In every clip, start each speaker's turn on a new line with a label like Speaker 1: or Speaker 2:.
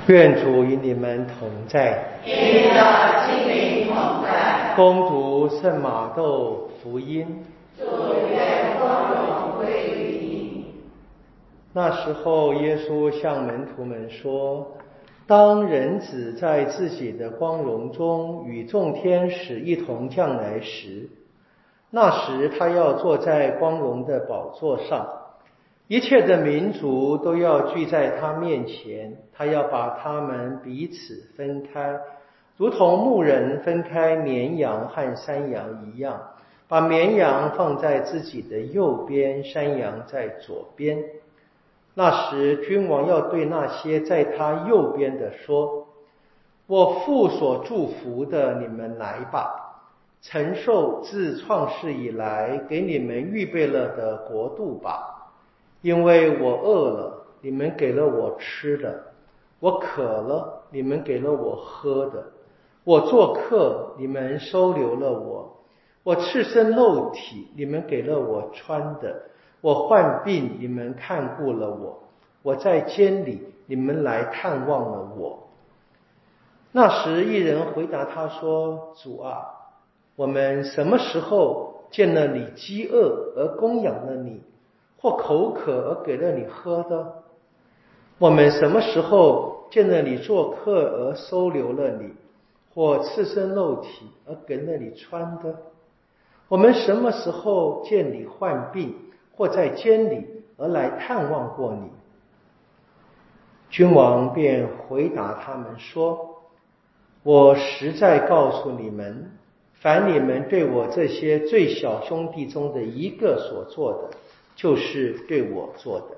Speaker 1: 愿主与你们同在，
Speaker 2: 与你的心灵同在。
Speaker 1: 恭读圣马窦福音。
Speaker 2: 主愿光荣归于你。
Speaker 1: 那时候，耶稣向门徒们说：当人子在自己的光荣中与众天使一同降来时，那时他要坐在光荣的宝座上，一切的民族都要聚在他面前，他要把他们彼此分开，如同牧人分开绵羊和山羊一样，把绵羊放在自己的右边，山羊在左边。那时，君王要对那些在他右边的说：我父所祝福的，你们来吧，承受自创世以来给你们预备了的国度吧。因为我饿了，你们给了我吃的；我渴了，你们给了我喝的；我做客，你们收留了我；我赤身露体，你们给了我穿的；我患病，你们看顾了我；我在监里，你们来探望了我。那时，一人回答他说：主啊，我们什么时候见了你饥饿而供养了你，或口渴而给了你喝的？我们什么时候见了你做客而收留了你，或赤身露体而给了你穿的？我们什么时候见你患病，或在监里而来探望过你？君王便回答他们说：我实在告诉你们，凡你们对我这些最小兄弟中的一个所做的，就是对我做的。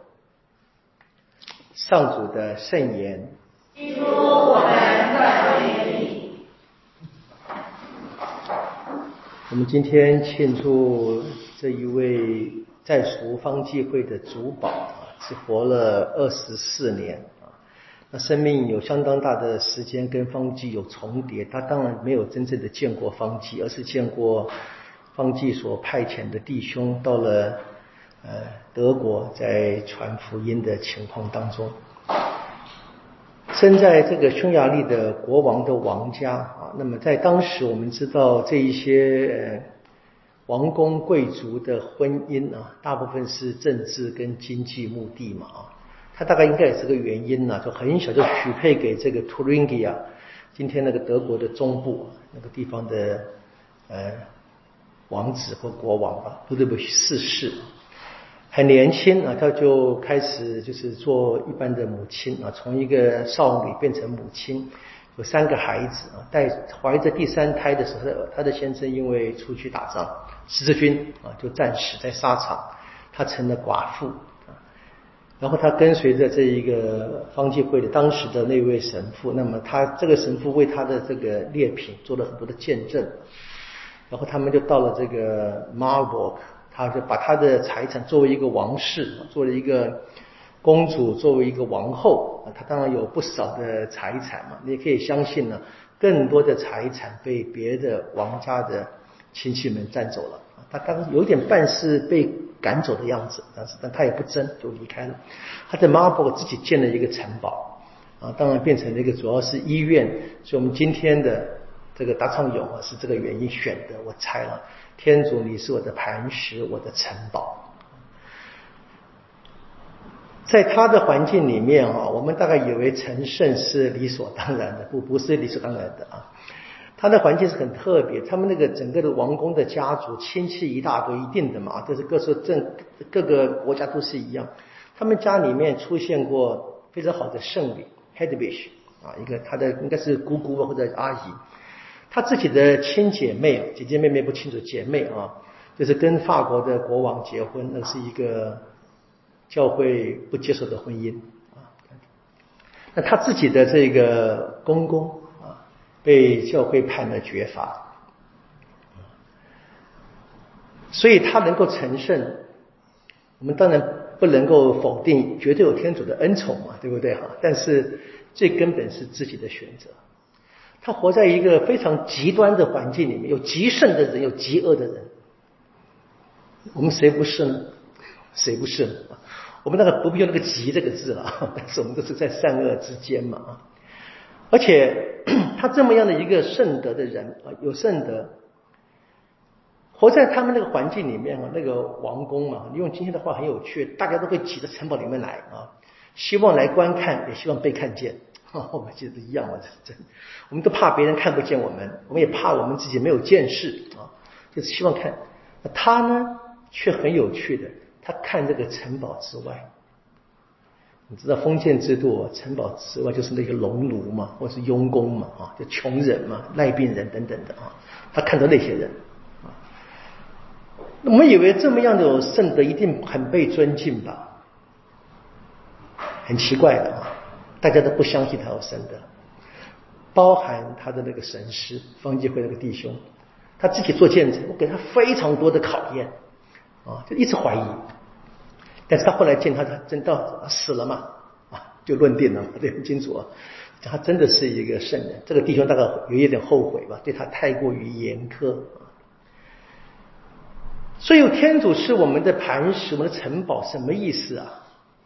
Speaker 1: 上主的圣言。
Speaker 2: 基督，我们赞美你。
Speaker 1: 我们今天庆祝这一位在赎方济会的主保是活了24年那生命有相当大的时间跟方济有重叠，他当然没有真正的见过方济，而是见过方济所派遣的弟兄到了德国，在传福音的情况当中，生在这个匈牙利的国王的王家那么在当时我们知道这一些王公贵族的婚姻大部分是政治跟经济目的嘛他大概应该也是个原因就很小就许配给这个图林基亚，今天那个德国的中部那个地方的王子或国王吧，不对不世世，很年轻他就开始就是做一般的母亲从一个少女变成母亲，有3个孩子怀着第3胎的时候，他的先生因为出去打仗，十字军就战死在沙场，他成了寡妇然后他跟随着这一个方济会的当时的那位神父，那么他这个神父为他的这个劣品做了很多的见证，然后他们就到了这个马尔伯克，他就把他的财产作为一个王室，作为一个公主，作为一个王后他当然有不少的财产嘛，你也可以相信呢，更多的财产被别的王家的亲戚们占走了他当时有点半是被赶走的样子，但他也不争，就离开了。他在马尔伯克自己建了一个城堡当然变成了一个主要是医院，所以我们今天的这个答唱咏是这个原因选的，我猜了，天主你是我的磐石，我的城堡。在他的环境里面我们大概以为成圣是理所当然的，不是理所当然的他的环境是很特别，他们那个整个的王公的家族亲戚一大堆，一定的嘛，这是各个国家都是一样。他们家里面出现过非常好的圣女 Hedwig 一个他的应该是姑姑或者阿姨，他自己的亲姐妹姐姐妹妹不清楚，姐妹就是跟法国的国王结婚，那是一个教会不接受的婚姻那他自己的这个公公被教会判了绝罚，所以他能够成圣，我们当然不能够否定绝对有天主的恩宠嘛，对不对但是最根本是自己的选择。他活在一个非常极端的环境里面，有极圣的人，有极恶的人，我们谁不是呢？谁不是呢？我们那个不必用那个极这个字了但是我们都是在善恶之间嘛而且他这么样的一个圣德的人啊，有圣德，活在他们那个环境里面啊，那个王宫嘛，用今天的话很有趣，大家都会挤到城堡里面来啊，希望来观看，也希望被看见。我们其实一样嘛，我们都怕别人看不见我们，我们也怕我们自己没有见识啊，就是希望看。他呢却很有趣的，他看这个城堡之外。你知道封建制度城堡之外就是那个农奴嘛，或是佣工嘛，就穷人嘛、癩病人等等的啊，他看到那些人啊，我们以为这么样的圣德一定很被尊敬吧？很奇怪的啊，大家都不相信他有圣德，包含他的那个神师方济会那个弟兄，他自己做见证，我给他非常多的考验啊，就一直怀疑。但是他后来见他真到死了嘛，就论定了，对，很清楚啊，他真的是一个圣人。这个弟兄大概有一点后悔吧，对他太过于严苛。所以天主是我们的磐石，我们的城堡，什么意思啊？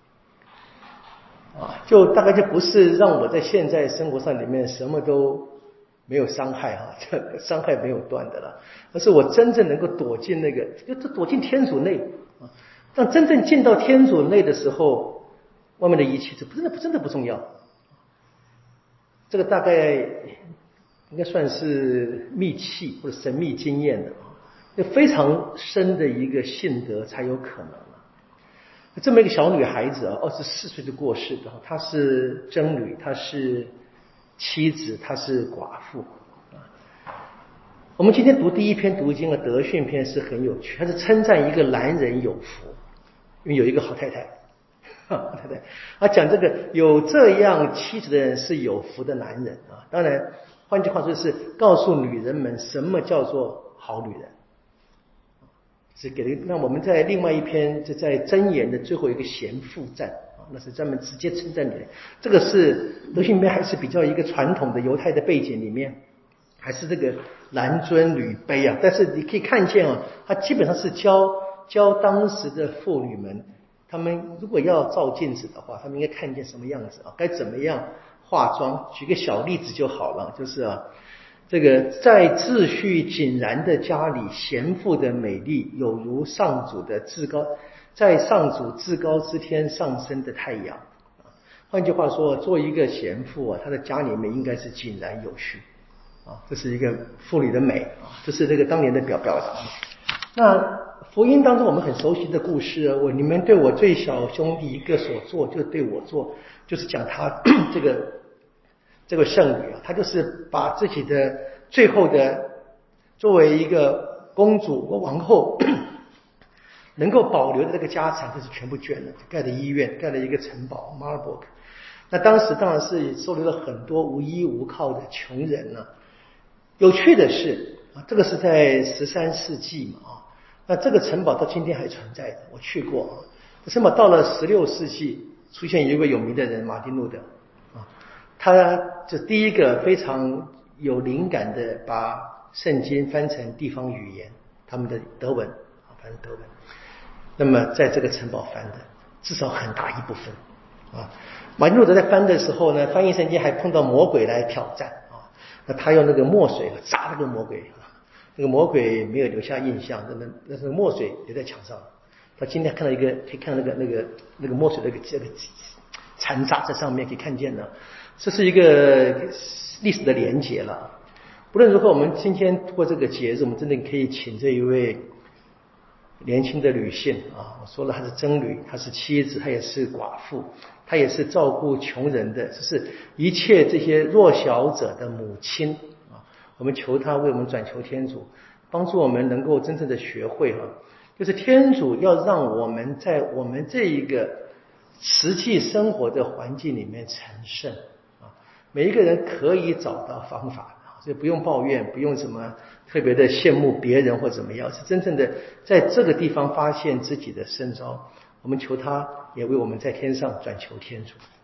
Speaker 1: 就大概就不是让我在现在生活上里面什么都没有伤害啊，这伤害没有断的了，而是我真正能够躲进那个，就躲进天主内啊。当真正进到天主内的时候，外面的一切这真的不重要。这个大概应该算是秘契或者神秘经验的啊，就非常深的一个信德才有可能了。这么一个小女孩子啊，24岁就过世的，她是僧侣，她是妻子，她是寡妇。我们今天读第一篇读经的德训篇是很有趣，它是称赞一个男人有福，因为有一个好太太，对，讲这个有这样妻子的人是有福的男人啊。当然，换句话说是告诉女人们什么叫做好女人。是给了，那我们在另外一篇，就在箴言的最后一个贤妇赞啊，那是专门直接称赞女人。这个是德训里面还是比较一个传统的犹太的背景里面，还是这个男尊女卑啊。但是你可以看见啊，他基本上是教当时的妇女们，他们如果要照镜子的话，他们应该看见什么样子啊？该怎么样化妆？举个小例子就好了，就是啊。这个在秩序井然的家里，贤妇的美丽有如上主的至高，在上主至高之天上升的太阳。换句话说，做一个贤妇啊，她的家里面应该是井然有序啊，这是一个妇女的美啊，这是这个当年的表达。那福音当中我们很熟悉的故事，你们对我最小兄弟一个所做，就对我做，就是讲他这个圣女啊，她就是把自己的最后的作为一个公主或王后能够保留的这个家产，就是全部捐了，盖了医院，盖了一个城堡 Marburg。那当时当然是收留了很多无依无靠的穷人呢。有趣的是啊，这个是在13世纪嘛啊，那这个城堡到今天还存在的，我去过啊。这城堡到了16世纪，出现一位有名的人马丁路德。他就第一个非常有灵感的把圣经翻成地方语言，他们的德文翻成德文。那么在这个城堡翻的至少很大一部分啊。马丁路德在翻的时候呢，翻译圣经还碰到魔鬼来挑战啊。那他用那个墨水砸那个魔鬼啊，那个魔鬼没有留下印象，那是墨水留在墙上。他今天看到一个，可以看到那个墨水这个残渣在上面，可以看见的。这是一个历史的连结了。不论如何，我们今天过这个节日，我们真的可以请这一位年轻的女性啊，我说了，她是僧侣，她是妻子，她也是寡妇，她也是照顾穷人的，这是一切这些弱小者的母亲啊。我们求她为我们转求天主，帮助我们能够真正的学会就是天主要让我们在我们这一个实际生活的环境里面成圣。每一个人可以找到方法，所以不用抱怨，不用什么特别的羡慕别人或怎么样，是真正的在这个地方发现自己的圣召。我们求他也为我们在天上转求天主。